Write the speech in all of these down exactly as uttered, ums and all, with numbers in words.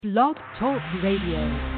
Blog Talk Radio.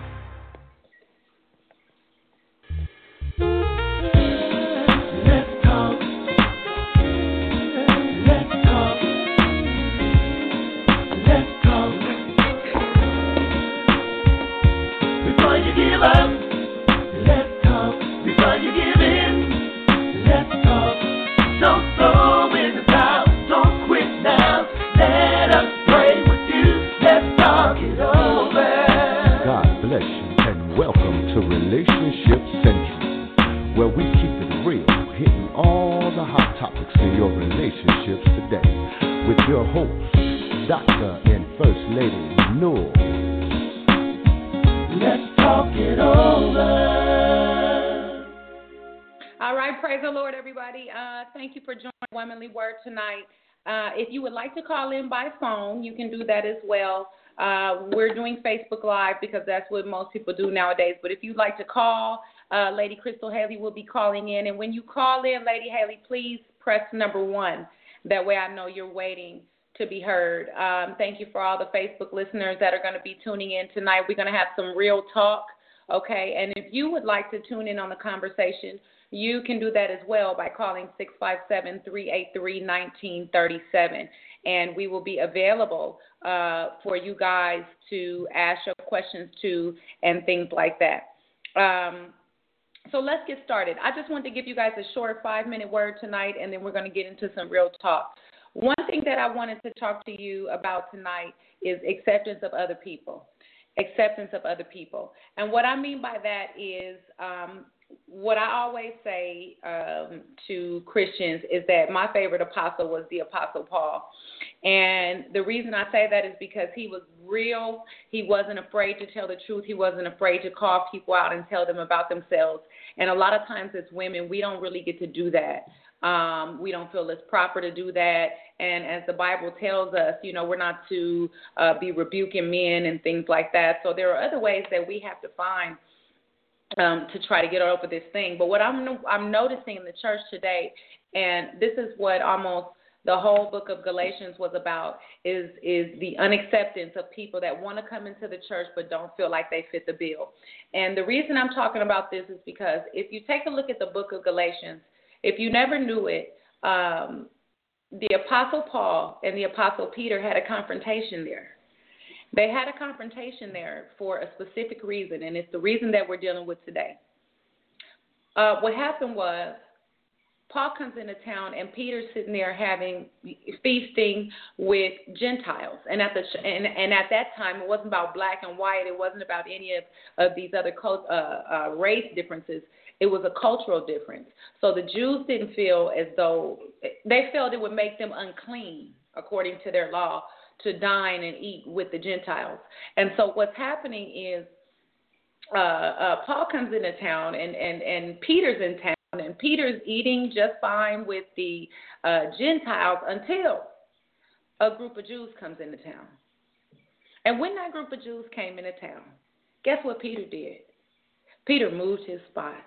Tonight. Uh, if you would like to call in by phone, you can do that as well. Uh, we're doing Facebook Live because that's what most people do nowadays. But if you'd like to call, uh, Lady Crystal Haley will be calling in. And when you call in, Lady Haley, please press number one. That way I know you're waiting to be heard. Um, thank you for all the Facebook listeners that are going to be tuning in tonight. We're going to have some real talk, okay? And if you would like to tune in on the conversation, you can do that as well by calling six five seven, three eight three, one nine three seven, and we will be available uh, for you guys to ask your questions to and things like that. Um, so let's get started. I just want to give you guys a short five-minute word tonight, and then we're going to get into some real talk. One thing that I wanted to talk to you about tonight is acceptance of other people, acceptance of other people. And what I mean by that is um, what I always say um, to Christians is that my favorite apostle was the Apostle Paul. And the reason I say that is because he was real. He wasn't afraid to tell the truth. He wasn't afraid to call people out and tell them about themselves. And a lot of times as women, we don't really get to do that. Um, we don't feel it's proper to do that. And as the Bible tells us, you know, we're not to uh, be rebuking men and things like that. So there are other ways that we have to find Um, to try to get over this thing. But what I'm I'm noticing in the church today, and this is what almost the whole book of Galatians was about, is is the unacceptance of people that want to come into the church but don't feel like they fit the bill. And the reason I'm talking about this is because if you take a look at the book of Galatians, if you never knew it, um, the Apostle Paul and the Apostle Peter had a confrontation there. They had a confrontation there for a specific reason, and it's the reason that we're dealing with today. Uh, what happened was Paul comes into town, and Peter's sitting there having feasting with Gentiles. And at the and, and at that time, it wasn't about black and white. It wasn't about any of, of these other cult, uh, uh, race differences. It was a cultural difference. So the Jews didn't feel as though they felt it would make them unclean according to their law to dine and eat with the Gentiles. And so what's happening is uh, uh, Paul comes into town, and, and, and Peter's in town, and Peter's eating just fine with the uh, Gentiles until a group of Jews comes into town. And when that group of Jews came into town, guess what Peter did? Peter moved his spot.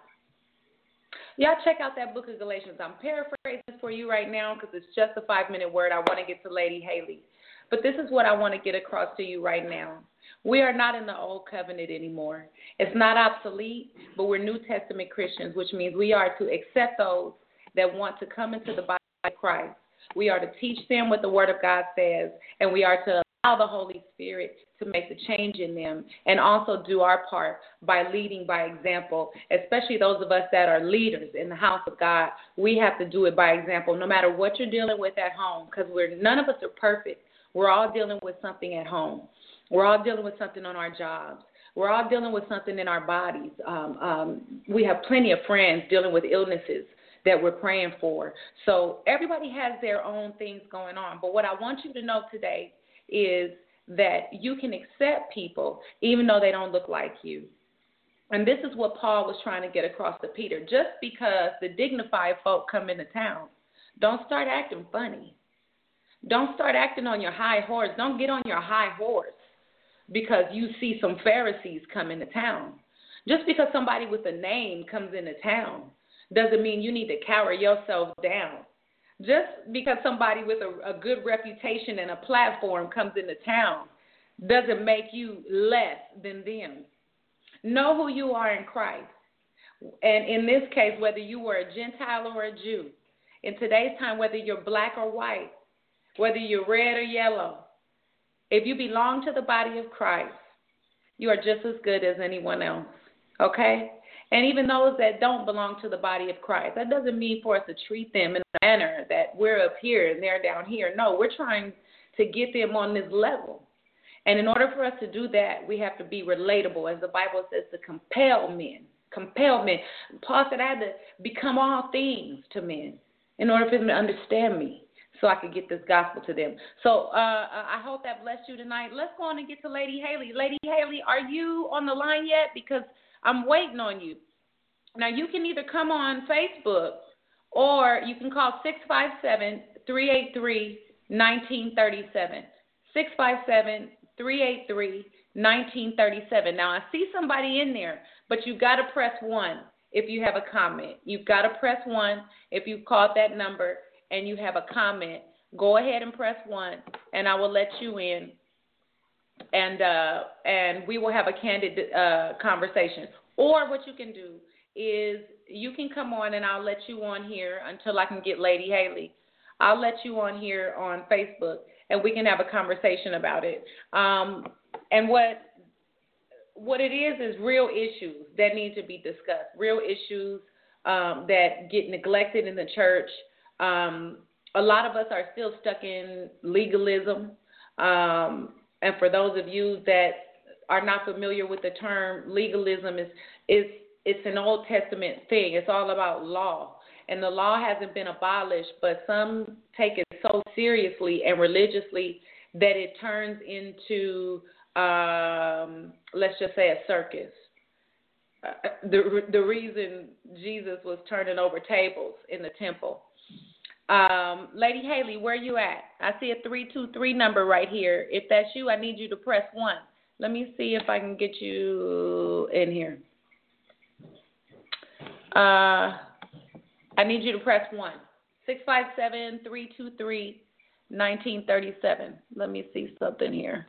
Y'all check out that book of Galatians. I'm paraphrasing for you right now because it's just a five-minute word. I want to get to Lady Haley. But this is what I want to get across to you right now. We are not in the old covenant anymore. It's not obsolete, but we're New Testament Christians, which means we are to accept those that want to come into the body of Christ. We are to teach them what the Word of God says, and we are to allow the Holy Spirit to make the change in them, and also do our part by leading by example, especially those of us that are leaders in the house of God. We have to do it by example, no matter what you're dealing with at home, because we're none of us are perfect. We're all dealing with something at home. We're all dealing with something on our jobs. We're all dealing with something in our bodies. Um, um, we have plenty of friends dealing with illnesses that we're praying for. So everybody has their own things going on. But what I want you to know today is that you can accept people even though they don't look like you. And this is what Paul was trying to get across to Peter. Just because the dignified folk come into town, don't start acting funny. Don't start acting on your high horse. Don't get on your high horse because you see some Pharisees come into town. Just because somebody with a name comes into town doesn't mean you need to cower yourself down. Just because somebody with a, a good reputation and a platform comes into town doesn't make you less than them. Know who you are in Christ. And in this case, whether you were a Gentile or a Jew, in today's time, whether you're black or white, whether you're red or yellow, if you belong to the body of Christ, you are just as good as anyone else, okay? And even those that don't belong to the body of Christ, that doesn't mean for us to treat them in a manner that we're up here and they're down here. No, we're trying to get them on this level. And in order for us to do that, we have to be relatable, as the Bible says, to compel men. Compel men. Paul said I had to become all things to men in order for them to understand me so I could get this gospel to them. So uh, I hope that blessed you tonight. Let's go on and get to Lady Haley. Lady Haley, are you on the line yet? Because I'm waiting on you. Now, you can either come on Facebook or you can call six five seven, three eight three, one nine three seven. six five seven, three eight three, one nine three seven. Now, I see somebody in there, but you've got to press one if you have a comment. You've got to press one if you've called that number and you have a comment. Go ahead and press one, and I will let you in, and uh, and we will have a candid uh, conversation. Or what you can do is you can come on, and I'll let you on here until I can get Lady Haley. I'll let you on here on Facebook, and we can have a conversation about it. Um, and what what it is is real issues that need to be discussed, real issues um, that get neglected in the church. Um, a lot of us are still stuck in legalism. Um, and for those of you that are not familiar with the term, legalism is is it's an Old Testament thing. It's all about law. And the law hasn't been abolished, but some take it so seriously and religiously that it turns into, um, let's just say, a circus. Uh, the the reason Jesus was turning over tables in the temple. Um, Lady Haley, where you at? I see a three two three number right here. If that's you, I need you to press one. Let me see if I can get you in here. Uh, I need you to press one. six five seven, three two three, one nine three seven. Let me see something here,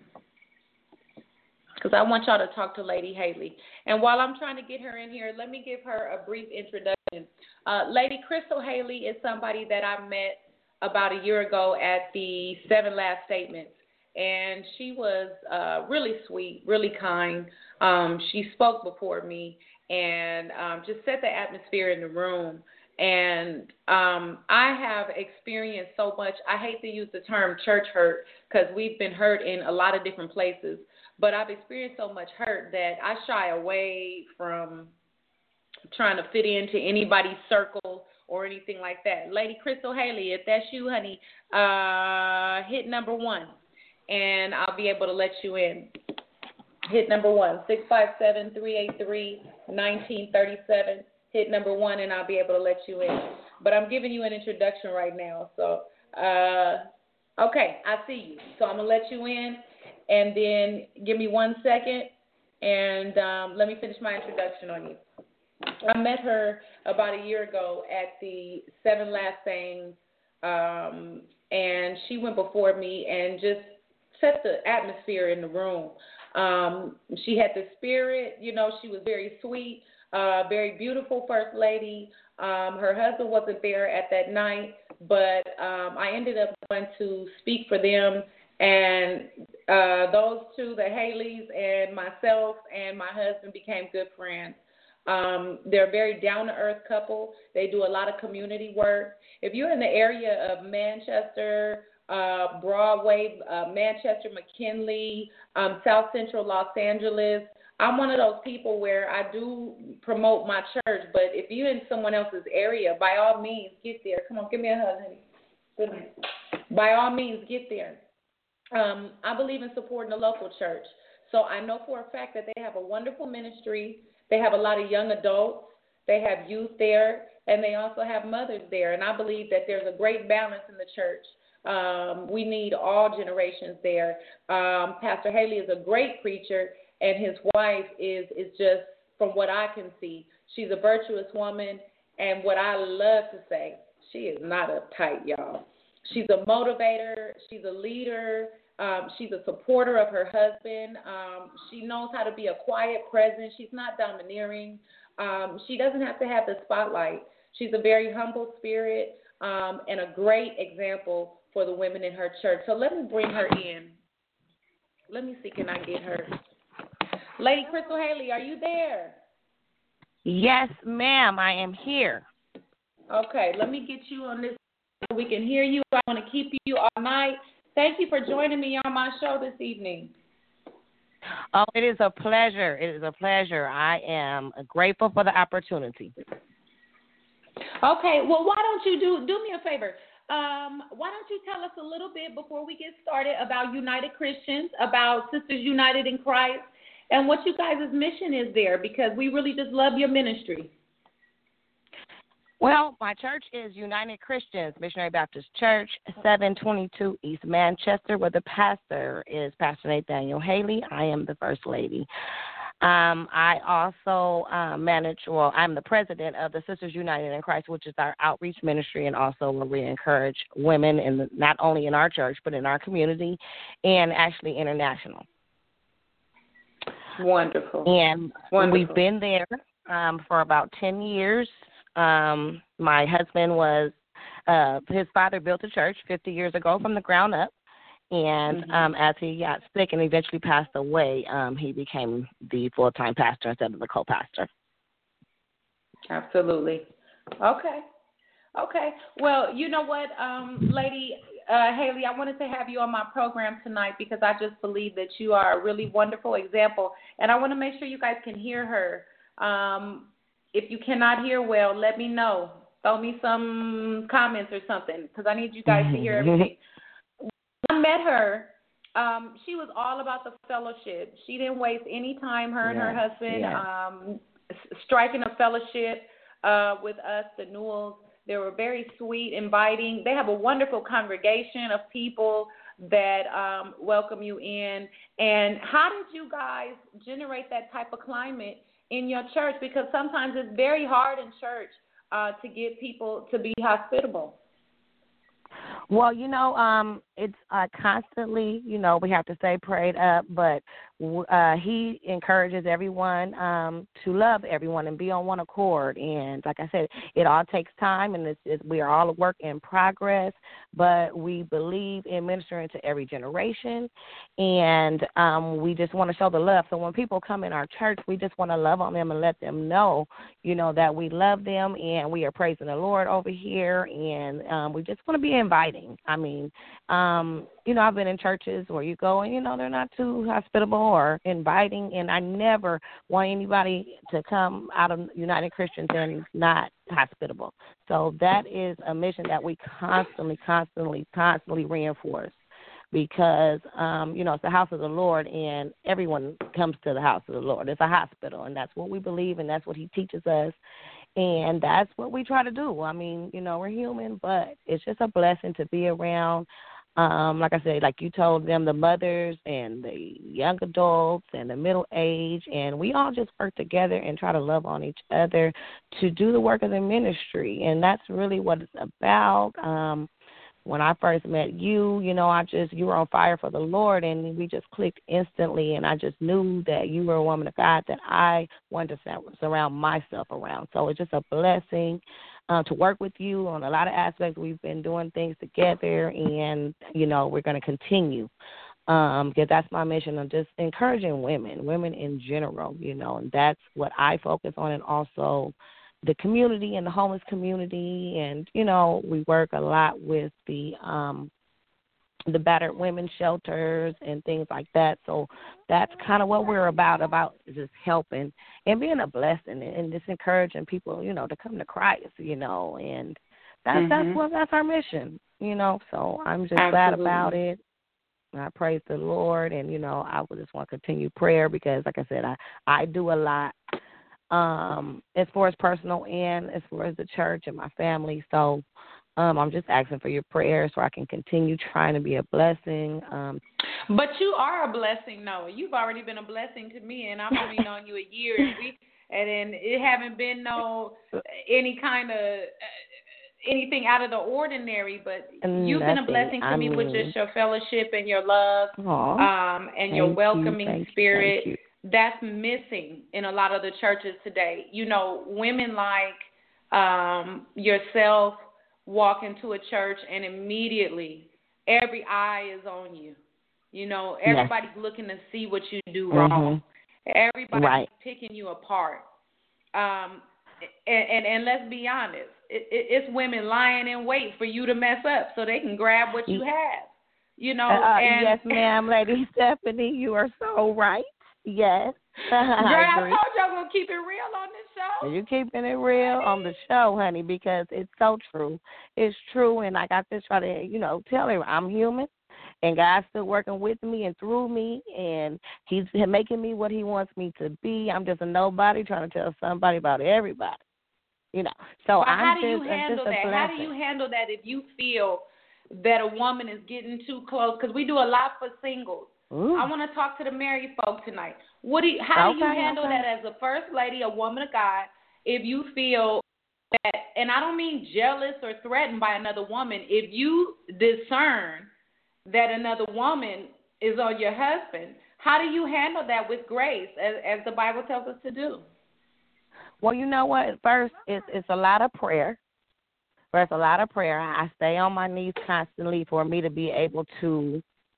because I want y'all to talk to Lady Haley. And while I'm trying to get her in here, let me give her a brief introduction. Uh, Lady Crystal Haley is somebody that I met about a year ago at the Seven Last Statements. And she was uh, really sweet, really kind. Um, she spoke before me and um, just set the atmosphere in the room. And um, I have experienced so much. I hate to use the term church hurt because we've been hurt in a lot of different places. But I've experienced so much hurt that I shy away from trying to fit into anybody's circle or anything like that. Lady Crystal Haley, if that's you, honey, uh, hit number one, and I'll be able to let you in. Hit number one, six five seven, three eight three, one nine three seven. Hit number one, and I'll be able to let you in. But I'm giving you an introduction right now. So, uh, okay, I see you. So I'm going to let you in, and then give me one second, and um, let me finish my introduction on you. I met her about a year ago at the Seven Last Things, um, and she went before me and just set the atmosphere in the room. Um, she had the spirit, you know, she was very sweet, uh, very beautiful first lady. Um, her husband wasn't there at that night, but um, I ended up going to speak for them, and uh, those two, the Haleys and myself and my husband, became good friends. Um, they're a very down-to-earth couple. They do a lot of community work. If you're in the area of Manchester, uh, Broadway, uh, Manchester, McKinley, um, South Central Los Angeles, I'm one of those people where I do promote my church, but if you're in someone else's area, by all means, get there. Come on, give me a hug, honey. Good night. By all means, get there. Um, I believe in supporting the local church. So I know for a fact that they have a wonderful ministry. They have a lot of young adults. They have youth there, and they also have mothers there. And I believe that there's a great balance in the church. Um, we need all generations there. Um, Pastor Haley is a great preacher, and his wife is, is just, from what I can see, she's a virtuous woman. And what I love to say, she is not uptight, y'all. She's a motivator. She's a leader. Um, she's a supporter of her husband. Um, she knows how to be a quiet presence. She's not domineering. Um, she doesn't have to have the spotlight. She's a very humble spirit um, and a great example for the women in her church. So let me bring her in. Let me see, can I get her? Lady Crystal Haley, are you there? Yes, ma'am, I am here. Okay, let me get you on this so we can hear you. I want to keep you all night. Thank you for joining me on my show this evening. Oh, it is a pleasure. It is a pleasure. I am grateful for the opportunity. Okay, well, why don't you do do me a favor? Um, why don't you tell us a little bit before we get started about United Christians, about Sisters United in Christ, and what you guys' mission is there, because we really just love your ministry. Well, my church is United Christians Missionary Baptist Church, seven twenty-two East Manchester, where the pastor is Pastor Nathaniel Haley. I am the First Lady. Um, I also uh, manage, well, I'm the president of the Sisters United in Christ, which is our outreach ministry, and also where we encourage women, in the, not only in our church, but in our community, and actually international. Wonderful. And Wonderful. We've been there um, for about ten years. Um, my husband was, uh, his father built a church fifty years ago from the ground up. And mm-hmm. um, as he got sick and eventually passed away, um, he became the full-time pastor instead of the co-pastor. Absolutely. Okay. Okay. Well, you know what, um, Lady uh, Haley, I wanted to have you on my program tonight because I just believe that you are a really wonderful example. And I want to make sure you guys can hear her. Um, if you cannot hear well, let me know. Throw me some comments or something because I need you guys to hear everything. I met her. Um, she was all about the fellowship. She didn't waste any time, her and yeah, her husband, yeah. um, striking a fellowship uh, with us, the Newells. They were very sweet, inviting. They have a wonderful congregation of people that um, welcome you in. And how did you guys generate that type of climate in your church? Because sometimes it's very hard in church uh, to get people to be hospitable. Well, you know, um, it's uh, constantly, you know, we have to stay prayed up, but uh, he encourages everyone um, to love everyone and be on one accord. And like I said, it all takes time, and it's, it's, we are all a work in progress, but we believe in ministering to every generation, and um, we just want to show the love. So when people come in our church, we just want to love on them and let them know, you know, that we love them and we are praising the Lord over here, and um, we just want to be inviting. I mean, um, you know, I've been in churches where you go and, you know, they're not too hospitable or inviting, and I never want anybody to come out of United Christians and not hospitable. So that is a mission that we constantly, constantly, constantly reinforce because, um, you know, it's the house of the Lord, and everyone comes to the house of the Lord. It's a hospital, and that's what we believe, and that's what he teaches us. And that's what we try to do. I mean, you know, we're human, but it's just a blessing to be around. Um, like I said, like you told them, the mothers and the young adults and the middle age, and we all just work together and try to love on each other to do the work of the ministry. And that's really what it's about. Um, when I first met you, you know, I just, you were on fire for the Lord, and we just clicked instantly, and I just knew that you were a woman of God that I wanted to surround myself around. So it's just a blessing uh, to work with you on a lot of aspects. We've been doing things together, and, you know, we're going to continue. Um, because that's my mission of just encouraging women, women in general, you know, and that's what I focus on, and also the community and the homeless community. And, you know, we work a lot with the um, the battered women's shelters and things like that. So that's kind of what we're about, about just helping and being a blessing and just encouraging people, you know, to come to Christ, you know, and that's, mm-hmm. that's what, that's our mission, you know, so I'm just Absolutely. glad about it. I praise the Lord, and, you know, I would just want to continue prayer because, like I said, I, I do a lot. Um, as far as personal and as far as the church and my family. So um, I'm just asking for your prayers so I can continue trying to be a blessing. Um, but you are a blessing, Noah. You've already been a blessing to me, and I've only known you a year, and we and then it haven't been no any kind of anything out of the ordinary, but Nothing. you've been a blessing to I me mean, with just your fellowship and your love, aw, um, and your thank welcoming you, thank spirit. you, thank That's missing in a lot of the churches today. You know, women like um, yourself walk into a church and immediately every eye is on you. You know, everybody's yes. looking to see what you do wrong. Mm-hmm. Everybody's right. picking you apart. Um, and, and, and let's be honest, it, it, it's women lying in wait for you to mess up so they can grab what you have. You know, uh, and yes, ma'am, Lady Stephanie, you are so right. Yes. Girl, I, I told you I'm going to keep it real on this show. You're keeping it real on the show, honey, because it's so true. It's true, and like I just try to, you know, tell her I'm human, and God's still working with me and through me, and he's making me what he wants me to be. I'm just a nobody trying to tell somebody about everybody, you know. So but I'm how do just, you handle that? How do you handle that if you feel that a woman is getting too close? Because we do a lot for singles. Ooh. I want to talk to the married folk tonight. What do you, how okay, do you handle okay. that as a first lady, a woman of God, if you feel that, and I don't mean jealous or threatened by another woman, if you discern that another woman is on your husband, how do you handle that with grace, as, as the Bible tells us to do? Well, you know what? First, it's, it's a lot of prayer. First, a lot of prayer. I stay on my knees constantly for me to be able to,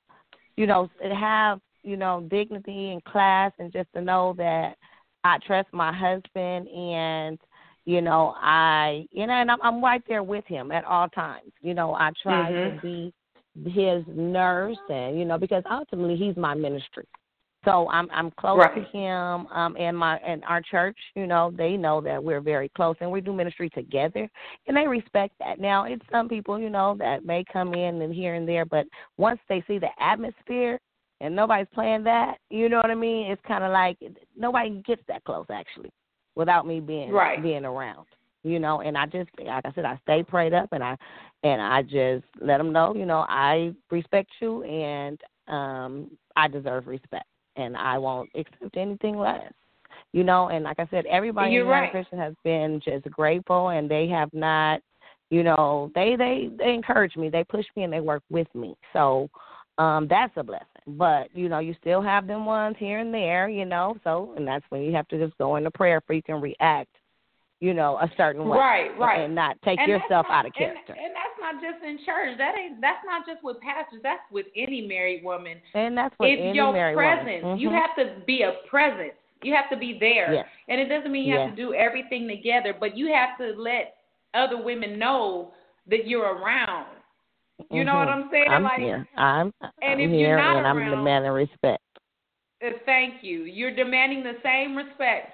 you know, have, you know, dignity and class, and just to know that I trust my husband, and, you know, I, you know, and I'm, I'm right there with him at all times. You know, I try mm-hmm. to be his nurse, and, you know, because ultimately he's my ministry. So I'm I'm close right. to him, um, and my and our church, you know, they know that we're very close, and we do ministry together, and they respect that. Now, it's some people, you know, that may come in and here and there, but once they see the atmosphere and nobody's playing that, you know what I mean? It's kind of like nobody gets that close, actually, without me being right. being around, you know. And I just, like I said, I stay prayed up, and I and I just let them know, you know, I respect you, and um, I deserve respect. And I won't accept anything less, you know. And like I said, everybody You're in Young right. Christian has been just grateful, and they have not, you know, they they they encourage me, they push me, and they work with me. So um, that's a blessing. But you know, you still have them ones here and there, you know. So and that's when you have to just go into prayer for you can react, you know, a certain way, right, right, and not take and yourself not, out of character. And, and that's not just in church. That ain't. That's not just with pastors. That's with any married woman. And that's with if any your married presence, woman. Mm-hmm. You have to be a presence. You have to be there. Yes. And it doesn't mean you yes. have to do everything together, but you have to let other women know that you're around. You mm-hmm. know what I'm saying? I'm like, here. I'm, and I'm if here, you're not and around, I'm demanding respect. Uh, thank you. You're demanding the same respect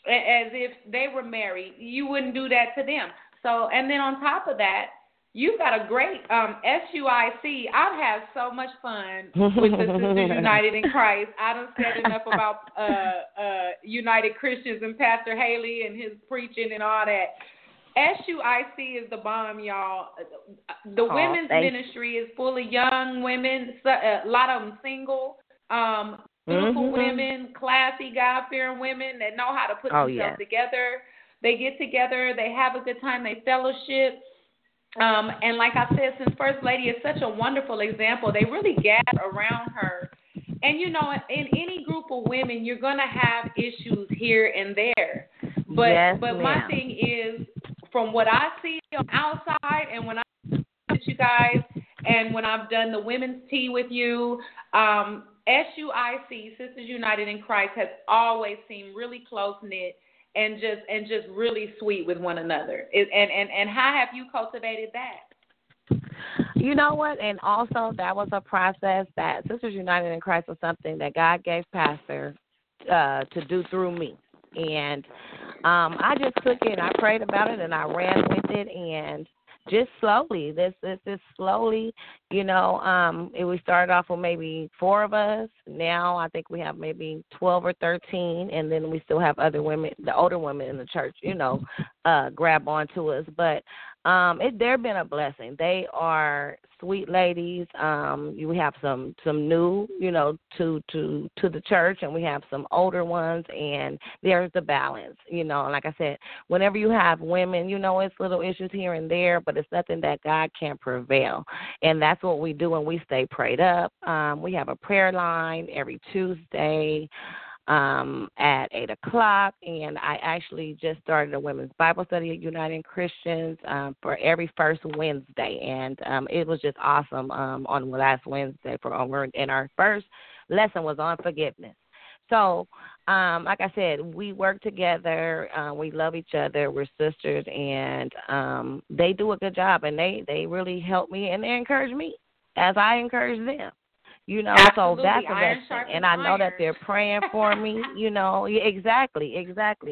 as if they were married. You wouldn't do that to them. So, and then on top of that, you've got a great um, S U I C. I've had so much fun with the Sisters United in Christ. I done said enough about uh, uh, United Christians and Pastor Haley and his preaching and all that. S U I C is the bomb, y'all. The oh, women's ministry is full of young women, a lot of them single, um, beautiful mm-hmm. women, classy, God-fearing women that know how to put oh, themselves yeah. together. They get together, they have a good time, they fellowship. Um, and like I said, since First Lady is such a wonderful example, they really gather around her. And, you know, in any group of women, you're going to have issues here and there. But yes, but ma'am. my thing is, from what I see on outside and when I with you guys and when I've done the women's tea with you, um, S U I C, Sisters United in Christ, has always seemed really close-knit and just and just really sweet with one another. It, and, and, and how have you cultivated that? You know what? And also that was a process that Sisters United in Christ was something that God gave Pastor uh, to do through me. And um, I just took it, I prayed about it, and I ran with it, and just slowly, this this this slowly, you know, um, it, we started off with maybe four of us. Now I think we have maybe twelve or thirteen, and then we still have other women, the older women in the church, you know, uh, grab onto us. But Um, it they've been a blessing. They are sweet ladies. Um, you we have some some new, you know, to to to the church, and we have some older ones, and there's the balance, you know. And like I said, whenever you have women, you know, it's little issues here and there, but it's nothing that God can't prevail, and that's what we do, and we stay prayed up. Um, we have a prayer line every Tuesday. Um, at eight o'clock, and I actually just started a women's Bible study at United Christians um, for every first Wednesday, and um, it was just awesome um, on last Wednesday for over, and our first lesson was on forgiveness. So, um, like I said, we work together, uh, we love each other, we're sisters, and um, they do a good job, and they, they really help me, and they encourage me as I encourage them. You know, Absolutely. so that's a Iron blessing, and I know iron. that they're praying for me. You know, yeah, exactly, exactly.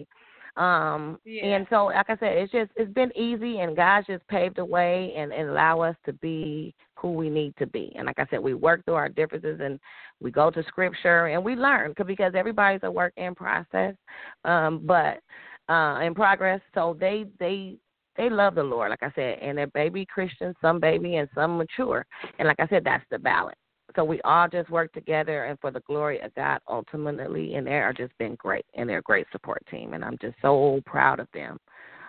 Um, yeah. And so, like I said, it's just it's been easy, and God's just paved the way and, and allow us to be who we need to be. And like I said, we work through our differences, and we go to Scripture, and we learn because everybody's a work in process, um, but uh, in progress. So they they. They love the Lord, like I said, and they're baby Christians, some baby and some mature. And like I said, that's the balance. So we all just work together and for the glory of God ultimately, and they are just been great, and they're a great support team, and I'm just so proud of them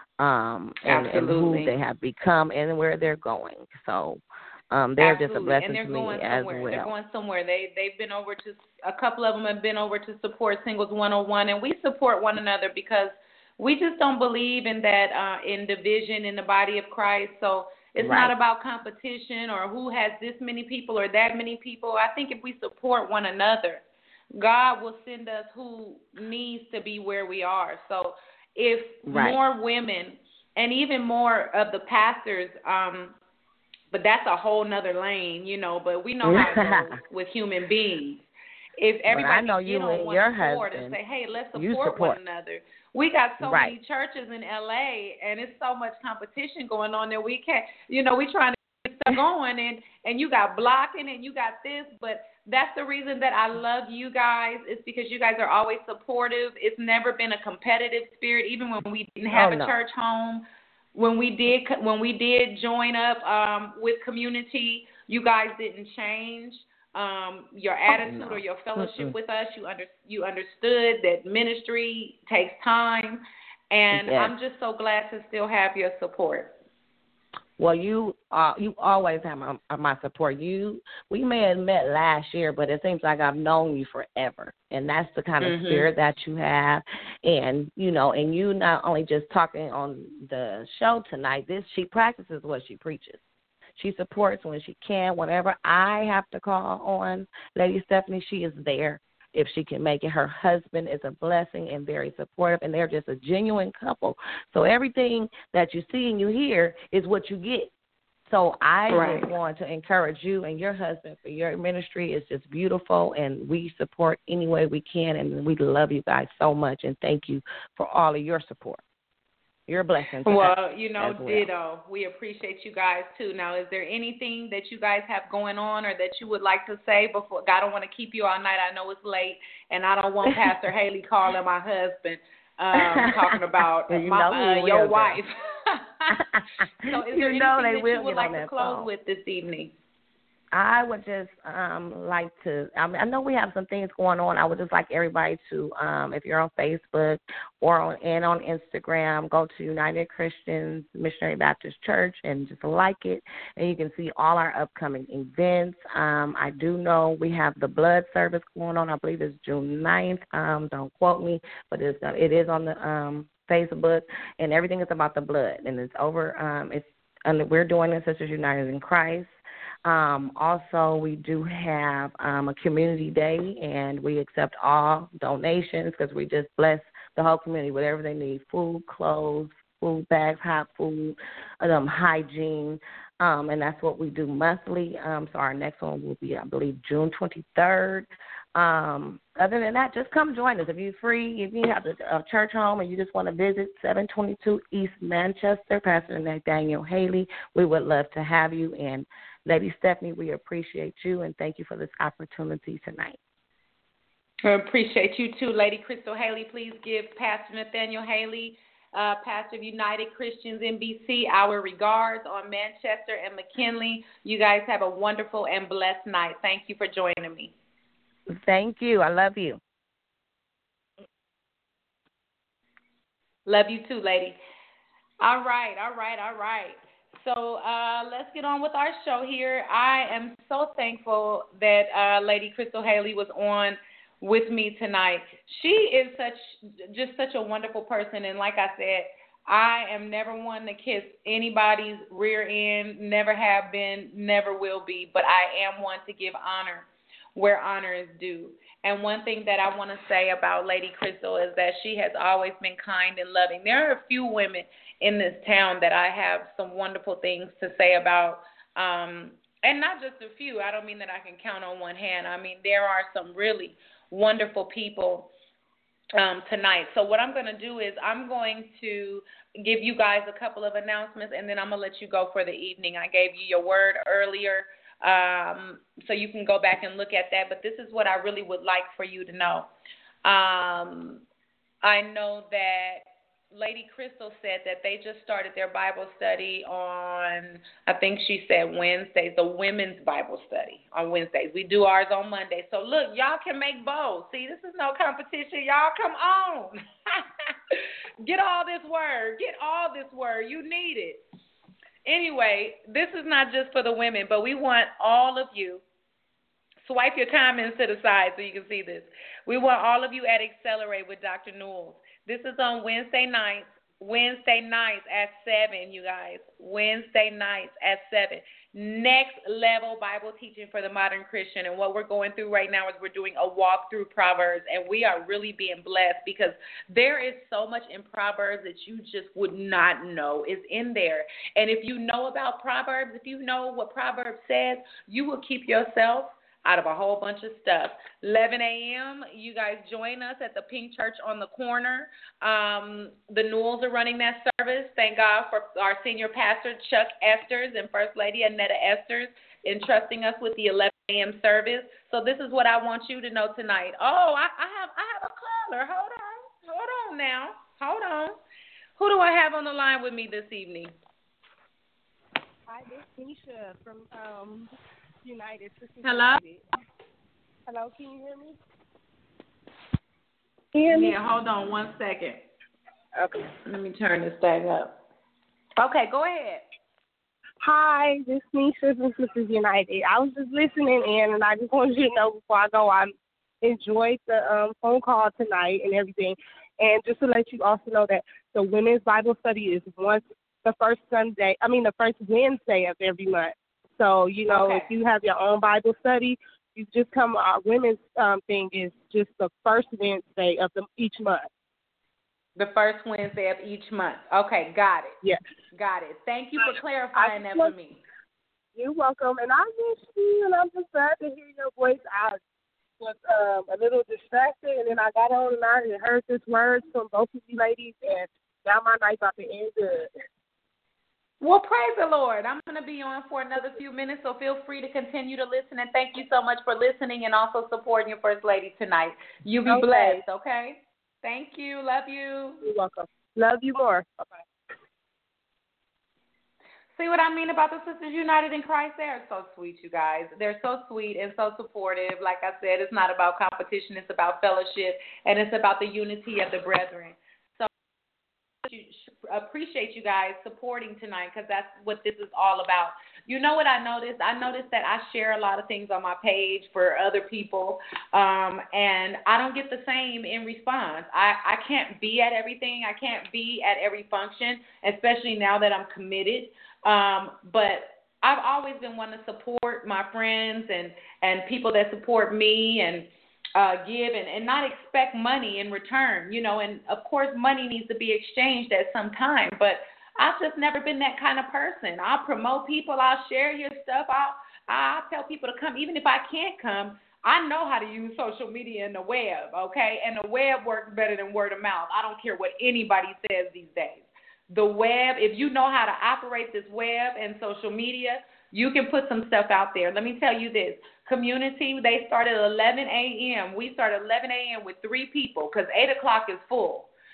um, and, and who they have become and where they're going. So um, they're Absolutely. just a blessing and they're to going me as somewhere. well. They're going somewhere. They, they've been over to, a couple of them have been over to support Singles one oh one, and we support one another because we just don't believe in that uh, in division in the body of Christ. So it's Right. not about competition or who has this many people or that many people. I think if we support one another, God will send us who needs to be where we are. So if right. more women and even more of the pastors, um, but that's a whole nother lane, you know, but we know how it goes with human beings. If everybody know get you on and one your accord husband, and say, hey, let's you support, support one another. We got so right. many churches in L A, and it's so much competition going on that we can't, you know, we trying to get stuff going, and, and you got blocking and you got this, but that's the reason that I love you guys. It's because you guys are always supportive. It's never been a competitive spirit, even when we didn't have oh, a no. church home. When we did, when we did join up um, with community, you guys didn't change. Um, your attitude oh, no. or your fellowship Mm-mm. with us, you under, you understood that ministry takes time, and yes. I'm just so glad to still have your support. Well, you uh, you always have my, my support. You we may have met last year, but it seems like I've known you forever, and that's the kind of mm-hmm. spirit that you have. And you know, and you not only just talking on the show tonight. This she practices what she preaches. She supports when she can. Whenever I have to call on Lady Stephanie, she is there if she can make it. Her husband is a blessing and very supportive, and they're just a genuine couple. So everything that you see and you hear is what you get. So I right. just want to encourage you and your husband for your ministry. It's just beautiful, and we support any way we can, and we love you guys so much, and thank you for all of your support. You're a blessing to well, us you know, as well. ditto. We appreciate you guys, too. Now, is there anything that you guys have going on or that you would like to say before? I don't want to keep you all night. I know it's late, and I don't want Pastor Haley calling my husband um, talking about you my, uh, will, your girl. wife. So is there you know anything they that you will would like on to that close phone. with this evening? I would just um, like to, I, mean, I know we have some things going on. I would just like everybody to, um, if you're on Facebook or on and on Instagram, go to United Christians Missionary Baptist Church and just like it. And you can see all our upcoming events. Um, I do know we have the blood service going on. I believe it's June ninth. Um, don't quote me, but it's, it is on the um, Facebook. And everything is about the blood. And it's over, um, it's under, we're doing it Sisters United in Christ. Um, also, we do have um, a community day, and we accept all donations because we just bless the whole community with whatever they need: food, clothes, food bags, hot food, um, hygiene, um, and that's what we do monthly. Um, so our next one will be, I believe, June twenty-third. Um, other than that, just come join us. If you're free, if you have a church home and you just want to visit seven twenty-two East Manchester, Pastor Nathaniel Haley, we would love to have you. And Lady Stephanie, we appreciate you, and thank you for this opportunity tonight. I appreciate you, too. Lady Crystal Haley, please give Pastor Nathaniel Haley uh, pastor of United Christians N B C. Our regards on Manchester and McKinley. You guys have a wonderful and blessed night. Thank you for joining me. Thank you. I love you. Love you too, lady. All right, all right, all right. So uh, let's get on with our show here. I am so thankful that uh, Lady Crystal Haley was on with me tonight. She is such just such a wonderful person, and like I said, I am never one to kiss anybody's rear end, never have been, never will be, but I am one to give honor where honor is due. And one thing that I want to say about Lady Crystal is that she has always been kind and loving. There are a few women in this town that I have some wonderful things to say about, um, and not just a few. I don't mean that I can count on one hand. I mean, there are some really wonderful people um, tonight. So what I'm going to do is I'm going to give you guys a couple of announcements, and then I'm going to let you go for the evening. I gave you your word earlier, um, so you can go back and look at that. But this is what I really would like for you to know. Um, I know that Lady Crystal said that they just started their Bible study on, I think she said Wednesdays, the women's Bible study on Wednesdays. We do ours on Monday. So, look, y'all can make bold. See, this is no competition. Y'all come on. Get all this word. Get all this word. You need it. Anyway, this is not just for the women, but we want all of you. Swipe your comments to the side so you can see this. We want all of you at Accelerate with Doctor Newell. This is on Wednesday nights, Wednesday nights at seven, you guys. Wednesday nights at seven. Next level Bible teaching for the modern Christian. And what we're going through right now is we're doing a walk through Proverbs, and we are really being blessed because there is so much in Proverbs that you just would not know is in there. And if you know about Proverbs, if you know what Proverbs says, you will keep yourself out of a whole bunch of stuff. eleven a.m., you guys join us at the Pink Church on the corner. Um, the Newells are running that service. Thank God for our senior pastor, Chuck Esters, and First Lady Annetta Esters, entrusting us with the eleven a.m. service. So this is what I want you to know tonight. Oh, I, I have I have a caller. Hold on. Hold on now. Hold on. Who do I have on the line with me this evening? Hi, this is Nisha from um, United. Hello? United. Hello, can you hear me? Can you hear me? Yeah, hold on one second. Okay. Let me turn this thing up. Okay, go ahead. Hi, this is Nisha from Sisters United. I was just listening in, and I just wanted you to know before I go, I enjoyed the um, phone call tonight and everything. And just to let you also know that the women's Bible study is once the first Sunday, I mean the first Wednesday of every month. So, you know, okay. If you have your own Bible study, you just come, our women's um, thing is just the first Wednesday of the, each month. The first Wednesday of each month. Okay, got it. Yes. Got it. Thank you for clarifying that for me. You're welcome. And I miss you, and I'm just glad to hear your voice. I was um, a little distracted, and then I got on and I heard this word from both of you ladies, and now my night's about to end good. Well, praise the Lord. I'm going to be on for another few minutes, so feel free to continue to listen. And thank you so much for listening and also supporting your First Lady tonight. You be okay. blessed, okay? Thank you. Love you. You're welcome. Love you more. Bye-bye. See what I mean about the Sisters United in Christ? They're so sweet, you guys. They're so sweet and so supportive. Like I said, it's not about competition. It's about fellowship, and it's about the unity of the brethren. Appreciate you guys supporting tonight because that's what this is all about. You know what I noticed? I noticed that I share a lot of things on my page for other people, um, and I don't get the same in response. I, I can't be at everything. I can't be at every function, especially now that I'm committed. Um, but I've always been one to support my friends and, and people that support me and Uh, give and, and not expect money in return, you know, and of course money needs to be exchanged at some time, but I've just never been that kind of person. I'll promote people, I'll share your stuff, I'll, I'll tell people to come, even if I can't come. I know how to use social media and the web, okay, and the web works better than word of mouth. I don't care what anybody says these days. The web, if you know how to operate this web and social media, you can put some stuff out there. Let me tell you this. Community, they started at eleven a.m. We started at eleven a.m. with three people because eight o'clock is full.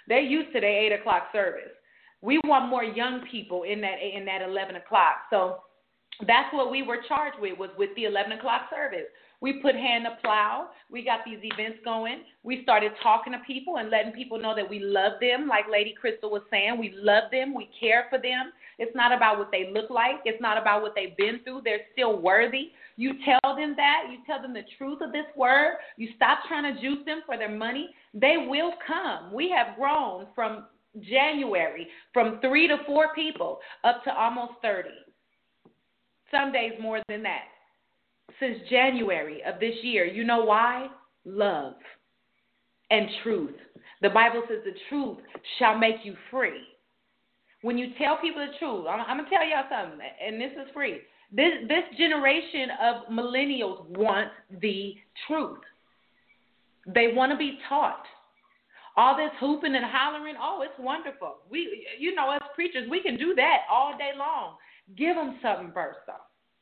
They're used to their eight o'clock service. We want more young people in that in that eleven o'clock. So that's what we were charged with, was with the eleven o'clock service. We put hand to plow. We got these events going. We started talking to people and letting people know that we love them. Like Lady Crystal was saying, we love them. We care for them. It's not about what they look like. It's not about what they've been through. They're still worthy. You tell them that. You tell them the truth of this word. You stop trying to juice them for their money. They will come. We have grown from January from three to four people up to almost thirty. Some days more than that. Since January of this year. You know why? Love and truth. The Bible says the truth shall make you free. When you tell people the truth, I'm, I'm going to tell y'all something, and this is free. This, this generation of millennials want the truth. They want to be taught. All this hooping and hollering, oh, it's wonderful. We, you know, as preachers, we can do that all day long. Give them something first, though.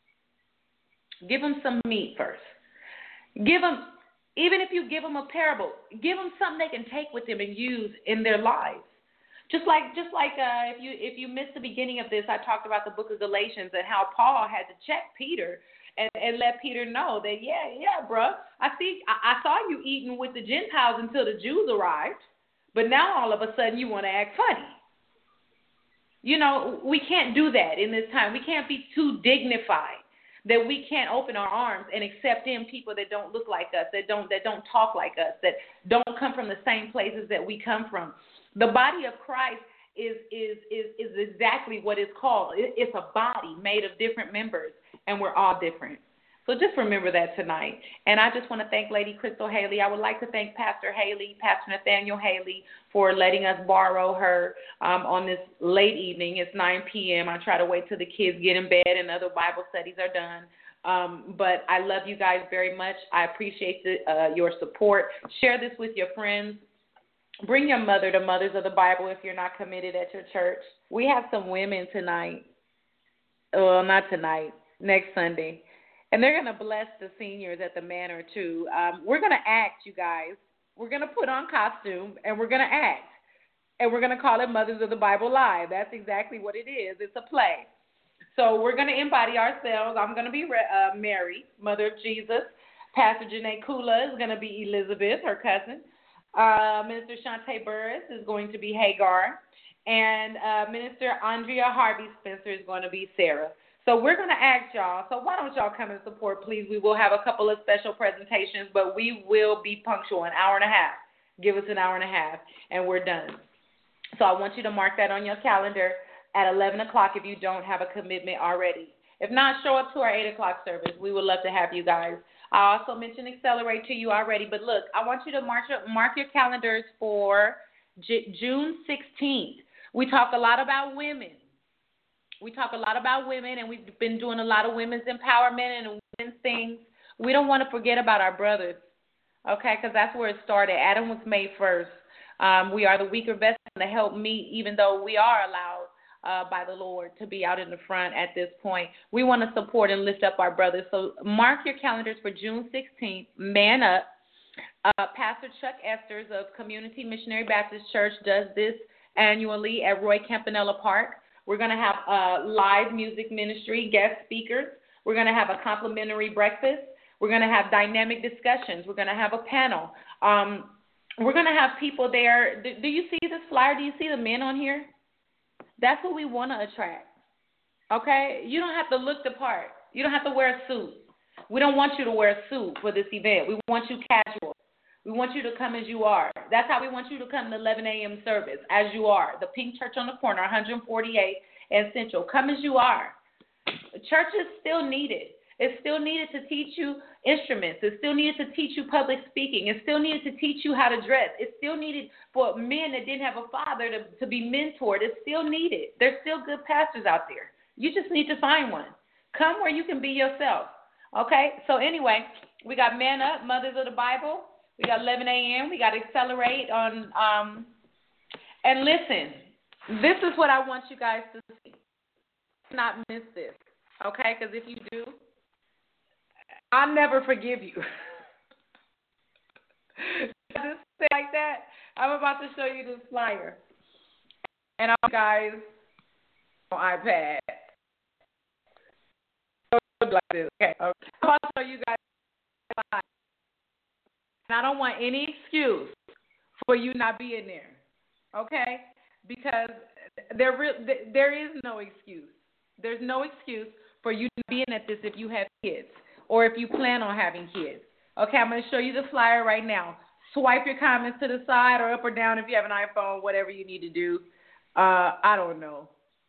Give them some meat first. Give them, even if you give them a parable, give them something they can take with them and use in their lives. Just like, just like uh, if you if you missed the beginning of this, I talked about the book of Galatians and how Paul had to check Peter and, and let Peter know that, yeah, yeah, bro, I see, I, I saw you eating with the Gentiles until the Jews arrived, but now all of a sudden you want to act funny. You know, we can't do that in this time. We can't be too dignified that we can't open our arms and accept in people that don't look like us, that don't that don't talk like us, that don't come from the same places that we come from. The body of Christ is is is is exactly what it's called. It's a body made of different members, and we're all different. So just remember that tonight. And I just want to thank Lady Crystal Haley. I would like to thank Pastor Haley, Pastor Nathaniel Haley, for letting us borrow her um, on this late evening. It's nine p.m. I try to wait till the kids get in bed and other Bible studies are done. Um, but I love you guys very much. I appreciate the, uh, your support. Share this with your friends. Bring your mother to Mothers of the Bible if you're not committed at your church. We have some women tonight. Well, not tonight. Next Sunday. And they're going to bless the seniors at the Manor, too. Um, we're going to act, you guys. We're going to put on costume, and we're going to act. And we're going to call it Mothers of the Bible Live. That's exactly what it is. It's a play. So we're going to embody ourselves. I'm going to be uh, Mary, Mother of Jesus. Pastor Janae Kula is going to be Elizabeth, her cousin. Uh, Minister Shantae Burris is going to be Hagar. And uh, Minister Andrea Harvey Spencer is going to be Sarah. So we're going to ask y'all, so why don't y'all come and support, please? We will have a couple of special presentations, but we will be punctual, an hour and a half. Give us an hour and a half, and we're done. So I want you to mark that on your calendar at eleven o'clock if you don't have a commitment already. If not, show up to our eight o'clock service. We would love to have you guys. I also mentioned Accelerate to you already, but look, I want you to mark your, mark your calendars for J- June sixteenth. We talk a lot about women. We talk a lot about women, and we've been doing a lot of women's empowerment and women's things. We don't want to forget about our brothers, okay, because that's where it started. Adam was made first. Um, we are the weaker vessel to help meet, even though we are allowed uh, by the Lord to be out in the front at this point. We want to support and lift up our brothers. So mark your calendars for June sixteenth, Man Up. Uh, Pastor Chuck Esters of Community Missionary Baptist Church does this annually at Roy Campanella Park. We're going to have a live music ministry, guest speakers. We're going to have a complimentary breakfast. We're going to have dynamic discussions. We're going to have a panel. Um, we're going to have people there. Do, do you see this flyer? Do you see the men on here? That's what we want to attract, okay? You don't have to look the part. You don't have to wear a suit. We don't want you to wear a suit for this event. We want you casual. We want you to come as you are. That's how we want you to come to eleven a.m. service, as you are. The Pink Church on the corner, one forty-eight and Central. Come as you are. Church is still needed. It's still needed to teach you instruments. It's still needed to teach you public speaking. It's still needed to teach you how to dress. It's still needed for men that didn't have a father to, to be mentored. It's still needed. There's still good pastors out there. You just need to find one. Come where you can be yourself. Okay? So anyway, we got Man Up, Mothers of the Bible. We got eleven a.m. We got Accelerate on. Um, and listen, this is what I want you guys to see. Not miss this, okay? Because if you do, I'll never forgive you. Just say like that. I'm about to show you this flyer. And I'll guys on iPad. Like this. Okay. Okay. I'm about to show you guys. And I don't want any excuse for you not being there. Okay? Because there re- there is no excuse. There's no excuse for you not being at this if you have kids or if you plan on having kids. Okay, I'm going to show you the flyer right now. Swipe your comments to the side or up or down if you have an iPhone, whatever you need to do. Uh, I don't know.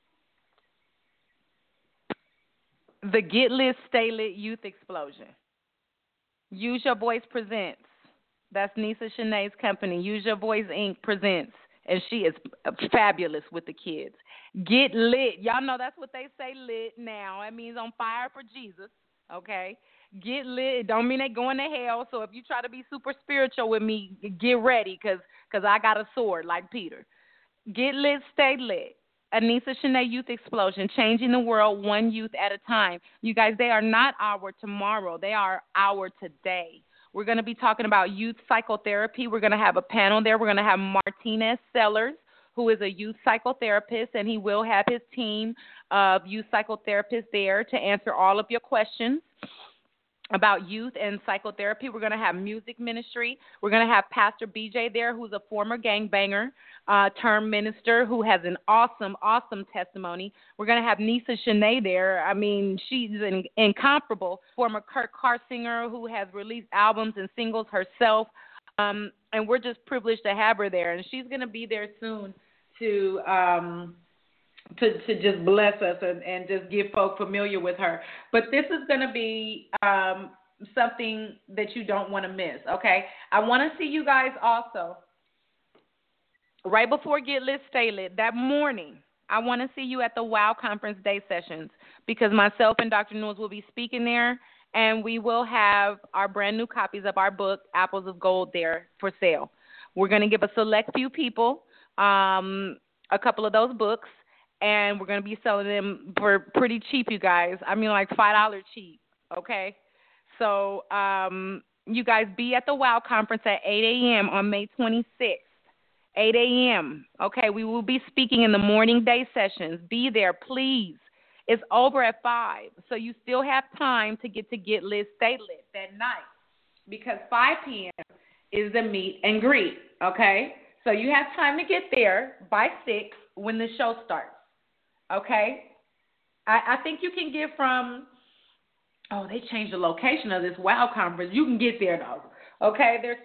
The Get Lit, Stay Lit Youth Explosion. Use Your Voice presents. That's Nisa Shanae's company. Use Your Voice Incorporated presents. And she is fabulous with the kids. Get lit. Y'all know that's what they say, lit now. That means on fire for Jesus, okay? Get lit. It don't mean they going to hell. So if you try to be super spiritual with me, get ready because cause I got a sword like Peter. Get lit, stay lit. Anissa Shanae Youth Explosion, changing the world one youth at a time. You guys, they are not our tomorrow. They are our today. We're going to be talking about youth psychotherapy. We're going to have a panel there. We're going to have Martinez Sellers, who is a youth psychotherapist, and he will have his team of youth psychotherapists there to answer all of your questions about youth and psychotherapy. We're going to have music ministry. We're going to have Pastor B J there, who's a former gangbanger, uh, turned minister, who has an awesome, awesome testimony. We're going to have Nisa Shanae there. I mean, she's an incomparable former Kurt Carr singer who has released albums and singles herself. Um, and we're just privileged to have her there. And she's going to be there soon to um, to, to just bless us and, and just get folk familiar with her. But this is going to be um, something that you don't want to miss, okay? I want to see you guys also. Right before Get Lit, Stay Lit, that morning, I want to see you at the WOW Conference Day Sessions because myself and Doctor Newell will be speaking there, and we will have our brand new copies of our book, Apples of Gold, there for sale. We're going to give a select few people um, a couple of those books, and we're going to be selling them for pretty cheap, you guys. I mean, like five dollars cheap, okay? So um, you guys be at the WOW Conference at eight a.m. on May twenty-sixth. eight a.m. Okay, we will be speaking in the morning day sessions. Be there, please. It's over at five, so you still have time to get to Get Lit, Stay Lit that night because five p.m. is the meet and greet, okay? So you have time to get there by six when the show starts, okay? I, I think you can get from, oh, they changed the location of this WOW Conference. You can get there, though, okay? There's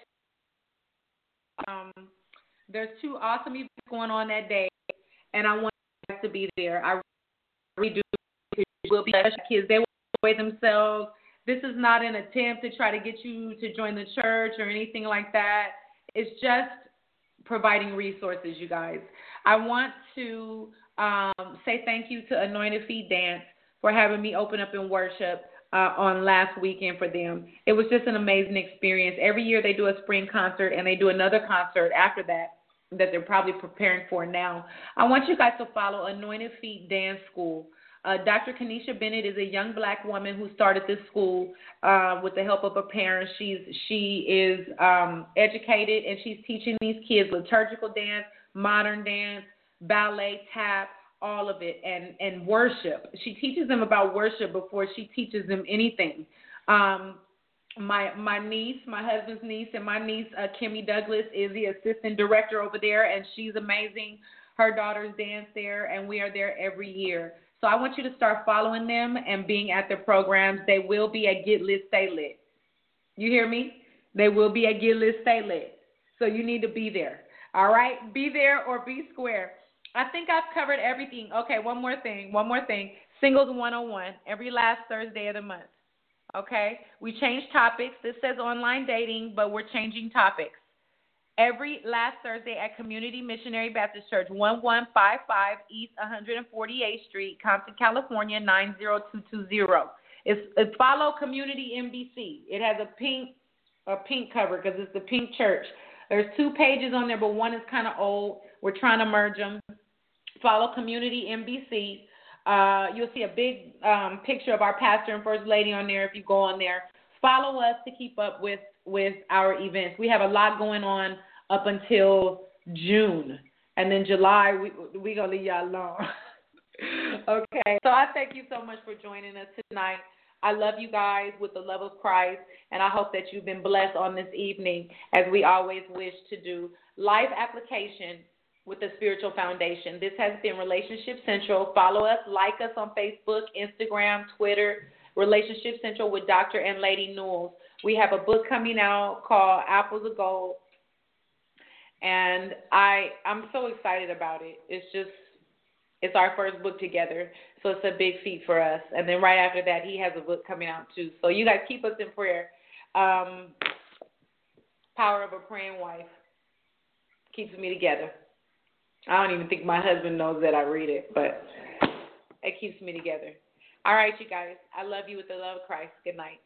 um. There's two awesome events going on that day, and I want you guys to be there. I really do. Will be kids. They will enjoy themselves. This is not an attempt to try to get you to join the church or anything like that. It's just providing resources, you guys. I want to um, say thank you to Anointed Feet Dance for having me open up in worship uh, on last weekend for them. It was just an amazing experience. Every year they do a spring concert, and they do another concert after that that they're probably preparing for now. I want you guys to follow Anointed Feet Dance School. Uh, Doctor Kenesha Bennett is a young black woman who started this school uh, with the help of her parents. She's she is um, educated, and she's teaching these kids liturgical dance, modern dance, ballet, tap, all of it, and, and worship. She teaches them about worship before she teaches them anything. Um, My my niece, my husband's niece, and my niece, uh, Kimmy Douglas, is the assistant director over there, and she's amazing. Her daughters dance there, and we are there every year. So I want you to start following them and being at their programs. They will be at Get Lit, Stay Lit. You hear me? They will be at Get Lit, Stay Lit. So you need to be there. All right? Be there or be square. I think I've covered everything. Okay, one more thing. One more thing. Singles one oh one, every last Thursday of the month. Okay, we changed topics. This says online dating, but we're changing topics. Every last Thursday at Community Missionary Baptist Church, one one five five East one forty-eighth Street, Compton, California, nine zero two two zero. It's, it's follow Community M B C. It has a pink a pink cover because it's the pink church. There's two pages on there, but one is kind of old. We're trying to merge them. Follow Community M B C. Uh, you'll see a big um, picture of our pastor and first lady on there if you go on there. Follow us to keep up with with our events. We have a lot going on up until June, and then July we we gonna leave y'all alone. Okay, so I thank you so much for joining us tonight. I love you guys with the love of Christ, and I hope that you've been blessed on this evening, as we always wish to do. Life application with a spiritual foundation. This has been Relationship Central. Follow us, like us on Facebook, Instagram, Twitter, Relationship Central with Doctor and Lady Newell. We have a book coming out called Apples of Gold, and I, I'm so excited about it. It's just, it's our first book together, so it's a big feat for us. And then right after that, he has a book coming out too. So you guys keep us in prayer. Um, Power of a Praying Wife keeps me together. I don't even think my husband knows that I read it, but it keeps me together. All right, you guys. I love you with the love of Christ. Good night.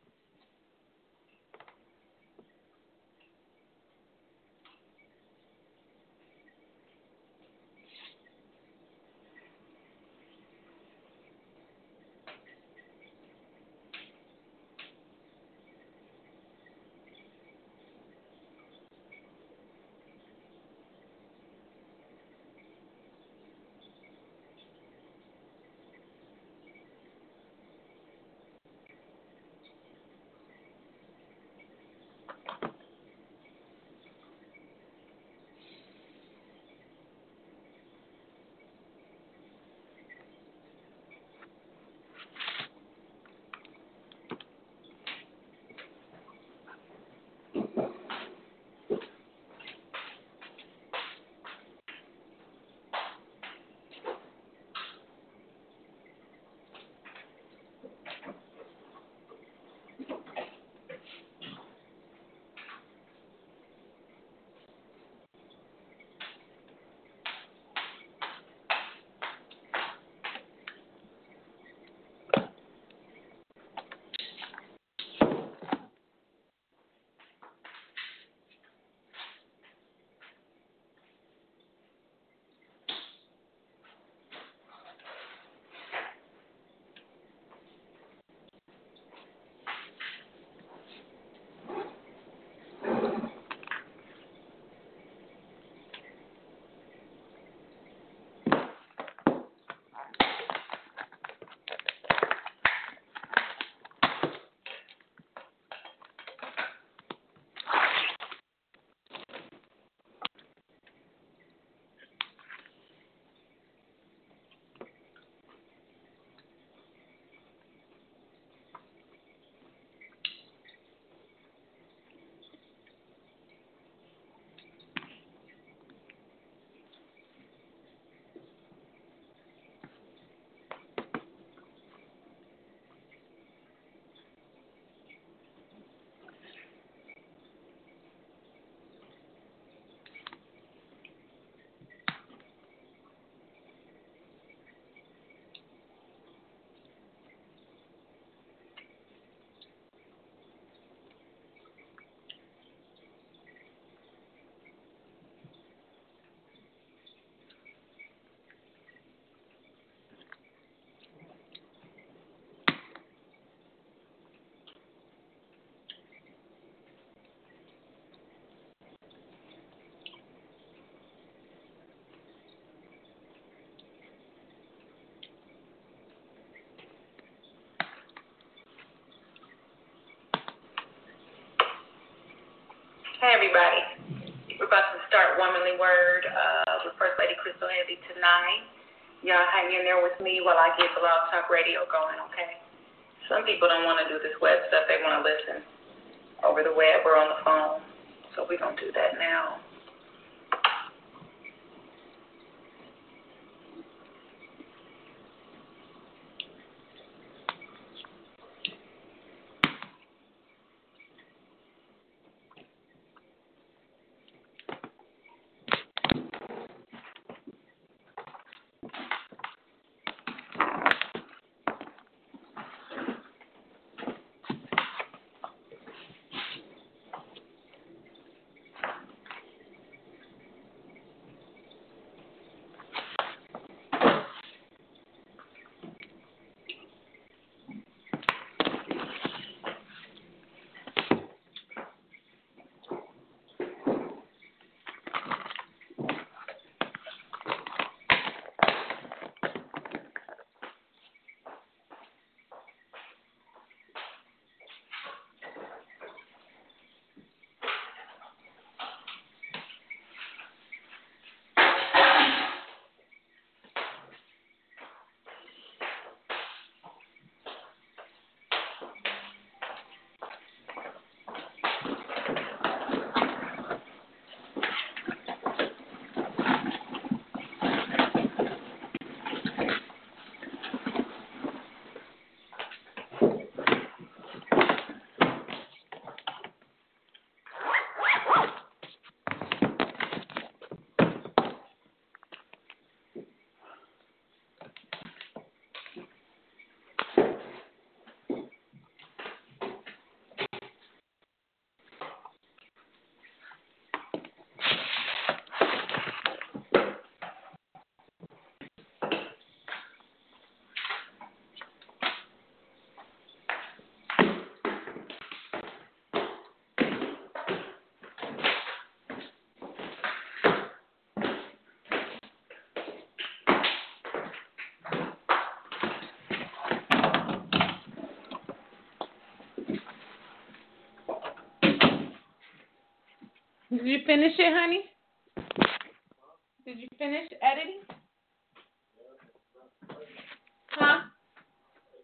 Hey, everybody. We're about to start Womanly Word uh, with First Lady Crystal Heavy tonight. Y'all hang in there with me while I get Blog Talk Radio going, okay? Some people don't want to do this web stuff. They want to listen over the web or on the phone. So we're going to do that now. Did you finish it, honey? Did you finish editing?